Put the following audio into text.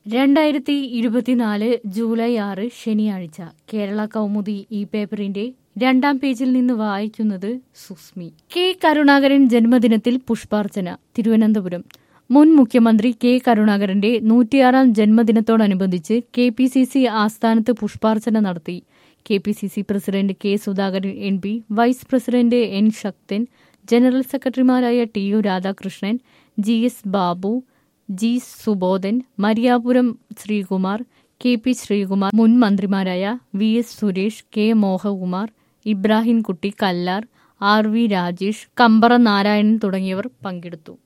2024 July 6 ശനിയാഴ്ച കേരള കൗമുദി ഈ പേപ്പറിന്റെ 2-ാം പേജിൽ നിന്ന് വായിക്കുന്നത് സുസ്മി. കെ കരുണാകരൻ ജന്മദിനത്തിൽ പുഷ്പാർച്ചന. തിരുവനന്തപുരം. മുൻ മുഖ്യമന്ത്രി കെ കരുണാകരന്റെ 106-ാം ജന്മദിനത്തോടനുബന്ധിച്ച് KPCC ആസ്ഥാനത്ത് പുഷ്പാർച്ചന നടത്തി. KPCC president K Sudhakaran MP, vice president N Sakthan, general സെക്രട്ടറിമാരായ TU Radhakrishnan, GS Babu, G Subodhan, Mariyapuram Sreekumar, KP Sreekumar, മുൻ മന്ത്രിമാരായ VS Suresh, K മോഹകുമാർ, Ibrahimkutty Kallar, RV Rajesh, കമ്പറ Narayanan തുടങ്ങിയവർ പങ്കെടുത്തു.